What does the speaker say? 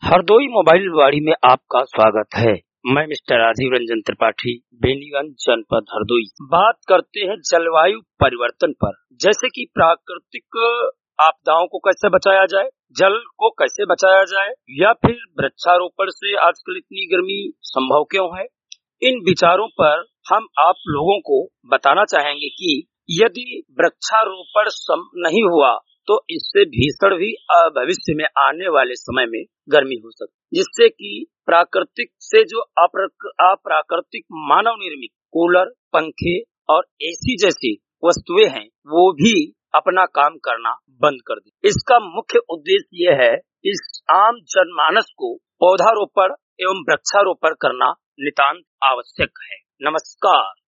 Hardoi mobile वाड़ी में आपका स्वागत है। मैं मिस्टर राजीव रंजन त्रिपाठी, बेनीगंज जनपद हरदोई। बात करते हैं जलवायु परिवर्तन पर, जैसे कि प्राकृतिक आपदाओं को कैसे बचाया जाए, जल को कैसे बचाया जाए, या फिर वृक्षारोपण से आजकल इतनी गर्मी संभव क्यों है। इन विचारों पर हम आप लोगों को बताना चाहेंगे कि यदि वृक्षारोपण नहीं हुआ तो इससे भीषण भी भविष्य में आने वाले समय में गर्मी हो सकती, जिससे कि प्राकृतिक से जो अप्राकृतिक मानव निर्मित कूलर, पंखे और एसी जैसी वस्तुएं हैं वो भी अपना काम करना बंद कर दी। इसका मुख्य उद्देश्य ये है इस आम जनमानस को पौधारोपण एवं वृक्षारोपण करना नितांत आवश्यक है। नमस्कार।